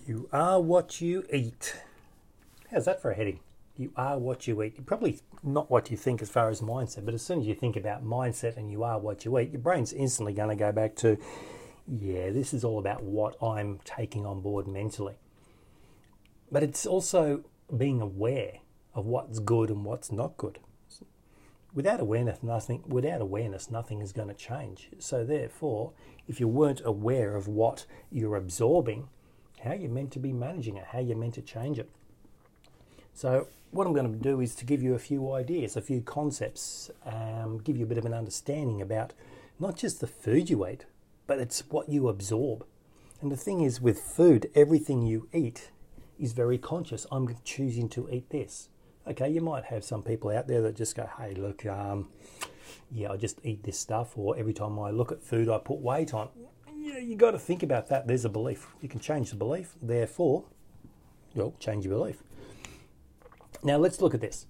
You are what you eat. How's that for a heading? You are what you eat. You're probably not what you think as far as mindset, but as soon as you think about mindset and you are what you eat, your brain's instantly going to go back to, yeah, this is all about what I'm taking on board mentally. But it's also being aware of what's good and what's not good. Without awareness, nothing is going to change. So therefore, if you weren't aware of what you're absorbing, how you're meant to be managing it, how you're meant to change it. So what I'm going to do is to give you a few ideas, a few concepts, give you a bit of an understanding about not just the food you eat, but it's what you absorb. And the thing is, with food, everything you eat is very conscious. I'm choosing to eat this. Okay, you might have some people out there that just go, hey, look, I just eat this stuff, or every time I look at food, I put weight on. Yeah, you got to think about that. There's a belief. You can change the belief. Therefore, you'll change your belief. Now, let's look at this.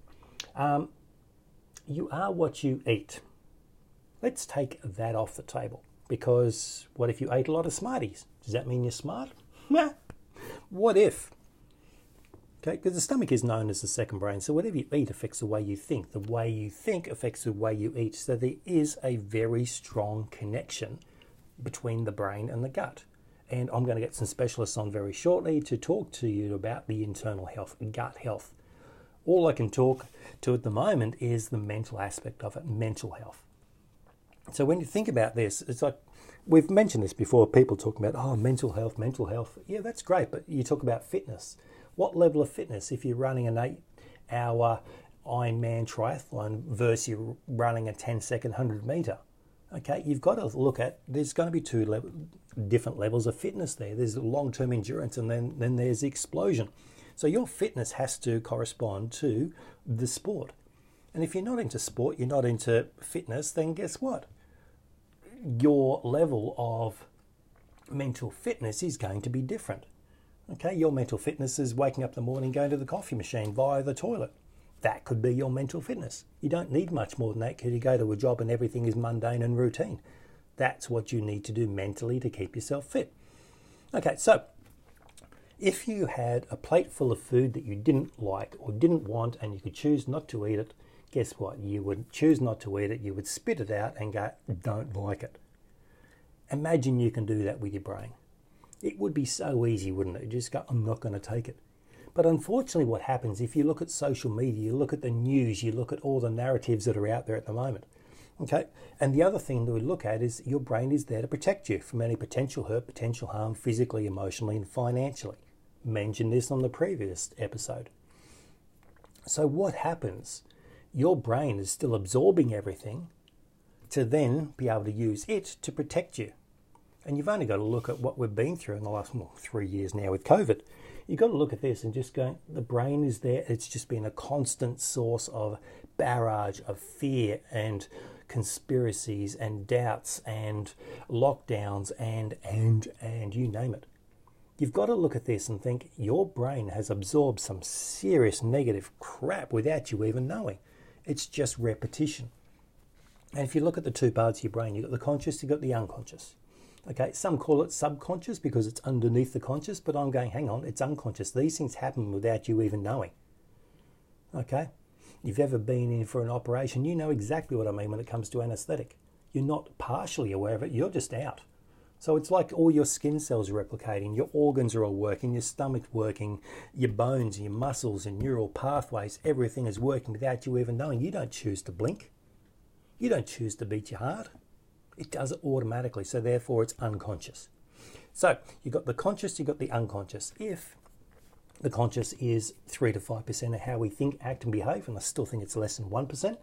You are what you eat. Let's take that off the table, because what if you ate a lot of Smarties? Does that mean you're smart? What if? Okay, because the stomach is known as the second brain, so whatever you eat affects the way you think. The way you think affects the way you eat. So there is a very strong connection between the brain and the gut. And I'm going to get some specialists on very shortly to talk to you about the internal health, gut health. All I can talk to at the moment is the mental aspect of it, mental health. So when you think about this, it's like, we've mentioned this before, people talk about, mental health. Yeah, that's great, but you talk about fitness. What level of fitness? If you're running an 8-hour Ironman triathlon versus you're running a 10-second 100-meter, okay, you've got to look at, there's going to be different levels of fitness there. There's long-term endurance, and then there's the explosion. So your fitness has to correspond to the sport. And if you're not into sport, you're not into fitness, then guess what? Your level of mental fitness is going to be different. Okay, your mental fitness is waking up in the morning, going to the coffee machine via the toilet. That could be your mental fitness. You don't need much more than that because you go to a job and everything is mundane and routine. That's what you need to do mentally to keep yourself fit. Okay, so if you had a plate full of food that you didn't like or didn't want and you could choose not to eat it, guess what? You would choose not to eat it, you would spit it out and go, don't like it. Imagine you can do that with your brain. It would be so easy, wouldn't it? You just go, I'm not going to take it. But unfortunately what happens, if you look at social media, you look at the news, you look at all the narratives that are out there at the moment. Okay, and the other thing that we look at is your brain is there to protect you from any potential hurt, potential harm, physically, emotionally, and financially. Mentioned this on the previous episode. So what happens? Your brain is still absorbing everything to then be able to use it to protect you. And you've only got to look at what we've been through in the last 3 years now with COVID. You've got to look at this and just go, the brain is there. It's just been a constant source of barrage of fear and conspiracies and doubts and lockdowns and you name it. You've got to look at this and think your brain has absorbed some serious negative crap without you even knowing. It's just repetition. And if you look at the two parts of your brain, you've got the conscious, you've got the unconscious. Okay, some call it subconscious because it's underneath the conscious, but I'm going, hang on, it's unconscious. These things happen without you even knowing. Okay? You've ever been in for an operation, you know exactly what I mean when it comes to anaesthetic. You're not partially aware of it, you're just out. So it's like all your skin cells are replicating, your organs are all working, your stomach's working, your bones, your muscles and neural pathways, everything is working without you even knowing. You don't choose to blink. You don't choose to beat your heart. It does it automatically, so therefore it's unconscious. So you've got the conscious, you've got the unconscious. If the conscious is 3 to 5% of how we think, act and behave, and I still think it's less than 1%,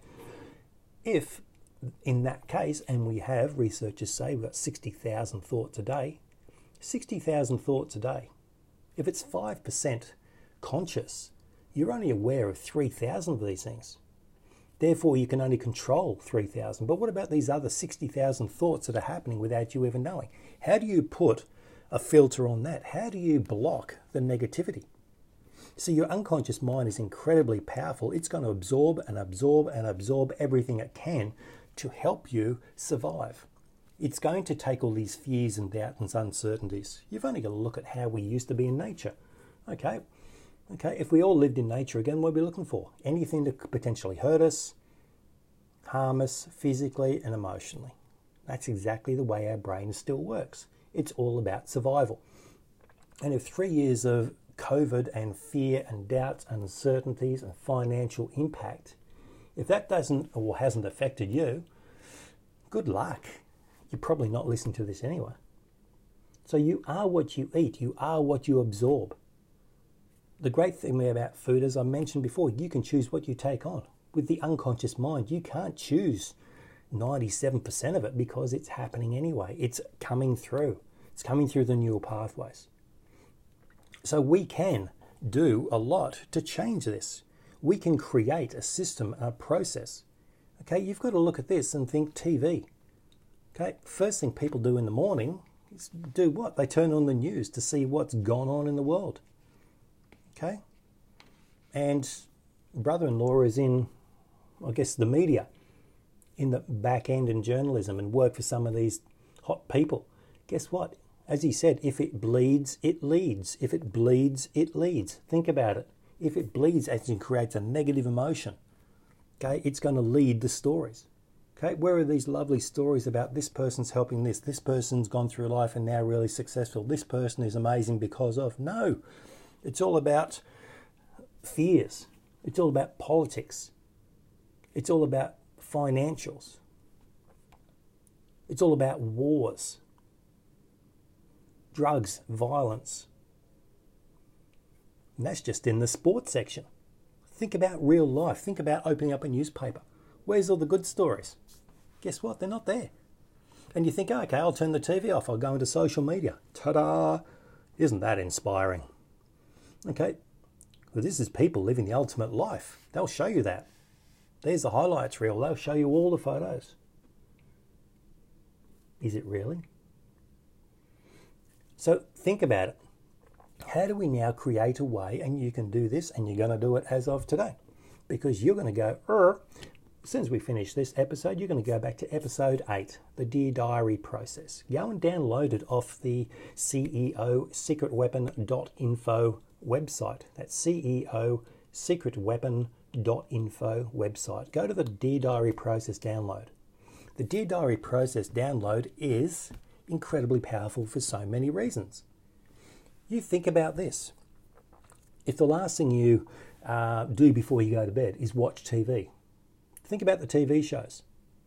if in that case, and we have, researchers say we've got 60,000 thoughts a day, 60,000 thoughts a day. If it's 5% conscious, you're only aware of 3,000 of these things. Therefore, you can only control 3,000. But what about these other 60,000 thoughts that are happening without you even knowing? How do you put a filter on that? How do you block the negativity? So your unconscious mind is incredibly powerful. It's going to absorb and absorb and absorb everything it can to help you survive. It's going to take all these fears and doubts and uncertainties. You've only got to look at how we used to be in nature. Okay, if we all lived in nature again, what are we looking for? Anything that could potentially hurt us, harm us physically and emotionally. That's exactly the way our brain still works. It's all about survival. And if 3 years of COVID and fear and doubts and uncertainties and financial impact, if that doesn't or hasn't affected you, good luck. You're probably not listening to this anyway. So you are what you eat. You are what you absorb. The great thing about food, as I mentioned before, you can choose what you take on. With the unconscious mind, you can't choose 97% of it because it's happening anyway. It's coming through. It's coming through the neural pathways. So we can do a lot to change this. We can create a system, a process. Okay, you've got to look at this and think TV. Okay, first thing people do in the morning is do what? They turn on the news to see what's gone on in the world. Okay, and brother-in-law is in, I guess, the media, in the back end in journalism, and work for some of these hot people. Guess what? As he said, if it bleeds, it leads. If it bleeds, it leads. Think about it. If it bleeds, as in creates a negative emotion, okay, it's going to lead the stories. Okay, where are these lovely stories about this person's helping this person's gone through life and now really successful, this person is amazing because of? No, it's all about fears. It's all about politics. It's all about financials. It's all about wars, drugs, violence. And that's just in the sports section. Think about real life. Think about opening up a newspaper. Where's all the good stories? Guess what? They're not there. And you think, okay, I'll turn the TV off. I'll go into social media. Ta-da! Isn't that inspiring? Okay, well, this is people living the ultimate life. They'll show you that. There's the highlights reel. They'll show you all the photos. Is it really? So think about it. How do we now create a way, and you can do this, and you're going to do it as of today, because you're going to go, as soon as we finish this episode, you're going to go back to episode 8, the Dear Diary process. Go and download it off the CEO secretweapon.info website. That's CEO secretweapon.info website. Go to the Dear Diary process download. The Dear Diary process download is incredibly powerful for so many reasons. You think about this. If the last thing you do before you go to bed is watch TV, think about the TV shows.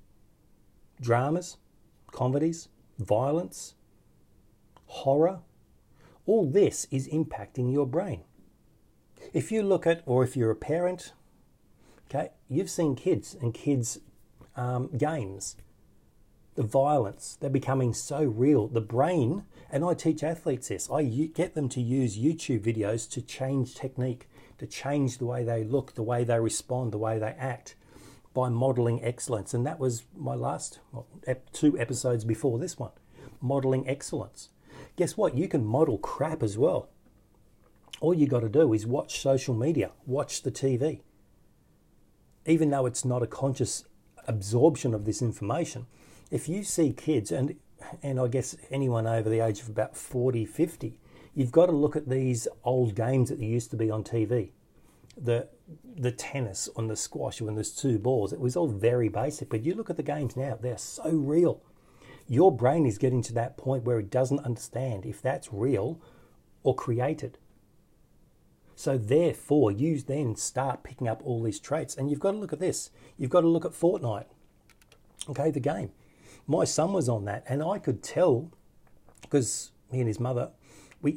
Dramas, comedies, violence, horror, all this is impacting your brain. If you look at, or if you're a parent, okay, you've seen kids and kids' games. The violence, they're becoming so real. The brain, and I teach athletes this, I get them to use YouTube videos to change technique, to change the way they look, the way they respond, the way they act, by modelling excellence. And that was my last 2 episodes before this one, modelling excellence. Guess what? You can model crap as well. All you got to do is watch social media, watch the TV. Even though it's not a conscious absorption of this information, if you see kids, and I guess anyone over the age of about 40, 50, you've got to look at these old games that used to be on TV. The tennis on the squash when there's 2 balls, it was all very basic. But you look at the games now, they're so real. Your brain is getting to that point where it doesn't understand if that's real or created. So therefore, you then start picking up all these traits. And you've got to look at this. You've got to look at Fortnite. Okay, the game. My son was on that, and I could tell, because he and his mother, his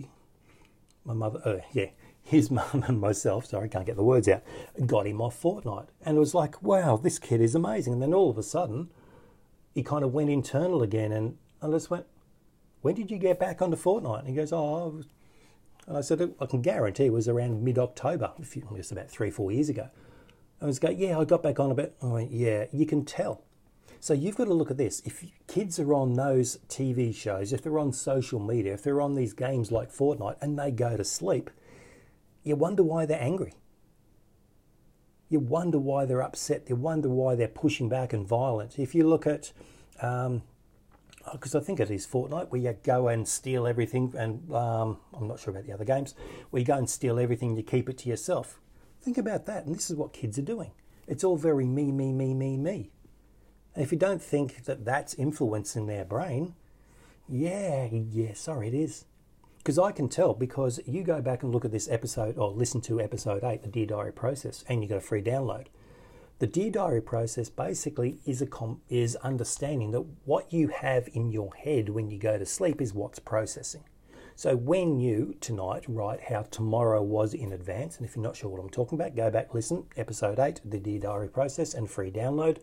mum and myself, sorry, can't get the words out, got him off Fortnite. And it was like, wow, this kid is amazing. And then all of a sudden, he kind of went internal again, and I just went, when did you get back onto Fortnite? And he goes, and I said, I can guarantee it was around mid-October, just about 3-4 years ago. I was going, yeah, I got back on a bit. I went, yeah, you can tell. So you've got to look at this. If kids are on those TV shows, if they're on social media, if they're on these games like Fortnite and they go to sleep, you wonder why they're angry. You wonder why they're upset. You wonder why they're pushing back and violent. If you look at because I think it is Fortnite, where you go and steal everything, and I'm not sure about the other games, where you go and steal everything, you keep it to yourself. Think about that, and this is what kids are doing. It's all very me, me, me, me, me. And if you don't think that that's influencing their brain, yeah, sorry, it is. Because I can tell, because you go back and look at this episode, or listen to episode 8, the Dear Diary process, and you got a free download. The Dear Diary process basically is understanding that what you have in your head when you go to sleep is what's processing. So when you, tonight, write how tomorrow was in advance, and if you're not sure what I'm talking about, go back, listen, episode 8, the Dear Diary process, and free download.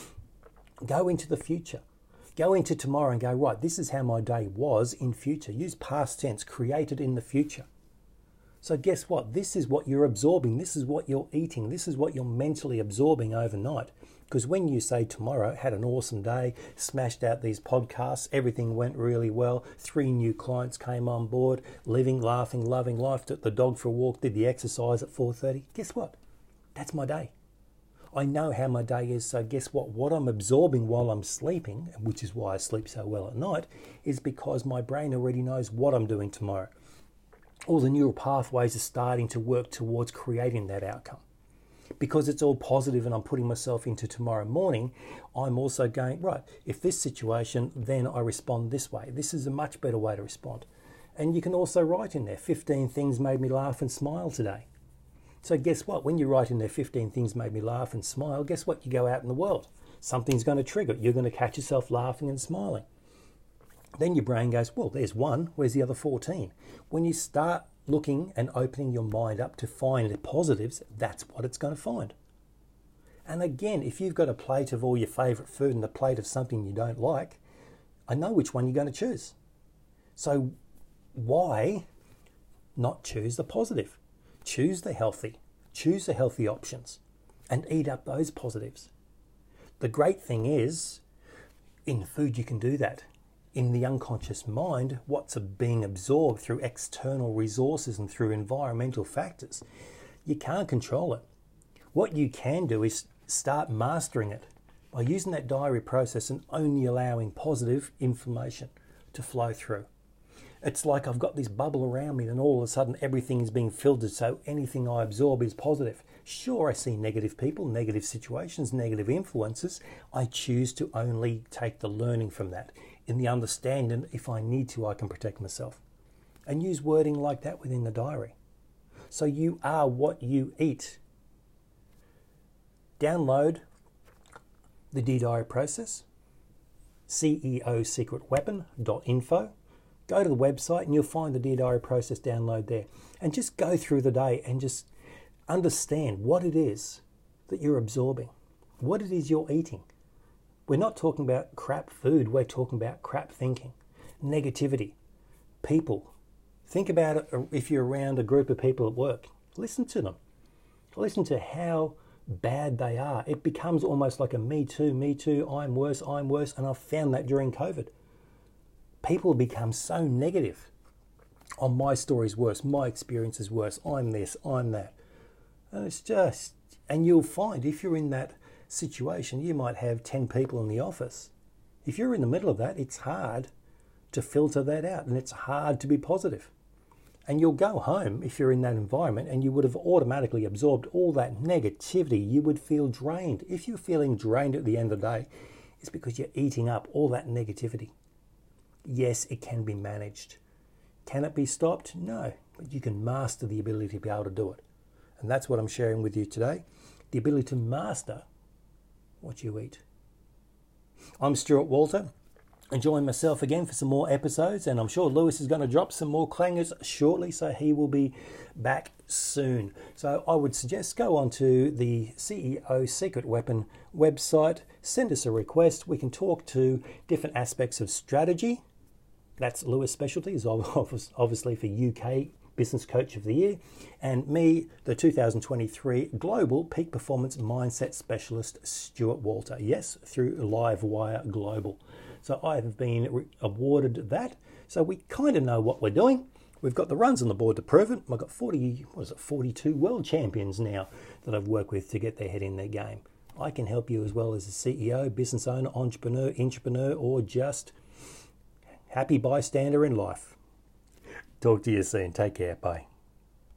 Go into the future. Go into tomorrow and go, right, this is how my day was in future. Use past tense, created in the future. So guess what? This is what you're absorbing. This is what you're eating. This is what you're mentally absorbing overnight. Because when you say tomorrow, had an awesome day, smashed out these podcasts, everything went really well, 3 new clients came on board, living, laughing, loving life, took the dog for a walk, did the exercise at 4:30. Guess what? That's my day. I know how my day is, so guess what? What I'm absorbing while I'm sleeping, which is why I sleep so well at night, is because my brain already knows what I'm doing tomorrow. All the neural pathways are starting to work towards creating that outcome. Because it's all positive and I'm putting myself into tomorrow morning, I'm also going, right, if this situation, then I respond this way. This is a much better way to respond. And you can also write in there, 15 things made me laugh and smile today. So guess what? When you write in there 15 things made me laugh and smile, guess what? You go out in the world. Something's going to trigger it. You're going to catch yourself laughing and smiling. Then your brain goes, well, there's one. Where's the other 14? When you start looking and opening your mind up to find the positives, that's what it's going to find. And again, if you've got a plate of all your favourite food and a plate of something you don't like, I know which one you're going to choose. So why not choose the positive? Choose the healthy options, and eat up those positives. The great thing is, in food you can do that. In the unconscious mind, what's being absorbed through external resources and through environmental factors, you can't control it. What you can do is start mastering it by using that diary process and only allowing positive information to flow through. It's like I've got this bubble around me and all of a sudden everything is being filtered, so anything I absorb is positive. Sure, I see negative people, negative situations, negative influences. I choose to only take the learning from that. In the understanding, if I need to, I can protect myself. And use wording like that within the diary. So you are what you eat. Download the Dear Diary process, ceosecretweapon.info. Go to the website and you'll find the Dear Diary process download there. And just go through the day and just understand what it is that you're absorbing, what it is you're eating. We're not talking about crap food, we're talking about crap thinking, negativity, people. Think about it if you're around a group of people at work. Listen to them. Listen to how bad they are. It becomes almost like a me too, I'm worse, and I've found that during COVID. People become so negative. Oh, my story's worse, my experience is worse, I'm this, I'm that. And it's just, and you'll find if you're in that situation, you might have 10 people in the office. If you're in the middle of that, it's hard to filter that out and it's hard to be positive. And you'll go home if you're in that environment and you would have automatically absorbed all that negativity. You would feel drained. If you're feeling drained at the end of the day, it's because you're eating up all that negativity. Yes, it can be managed. Can it be stopped? No, but you can master the ability to be able to do it. And that's what I'm sharing with you today, the ability to master what you eat. I'm Stuart Walter, enjoying myself again for some more episodes, and I'm sure Lewis is going to drop some more clangers shortly, so he will be back soon. So I would suggest go on to the CEO Secret Weapon website, send us a request. We can talk to different aspects of strategy. That's Lewis' specialty, is obviously for UK Business Coach of the Year, and me, the 2023 Global Peak Performance Mindset Specialist, Stuart Walter. Yes, through Livewire Global. So I have been awarded that. So we kind of know what we're doing. We've got the runs on the board to prove it. I've got 42 world champions now that I've worked with to get their head in their game. I can help you as well as a CEO, business owner, entrepreneur, intrapreneur, or just happy bystander in life. Talk to you soon. Take care. Bye.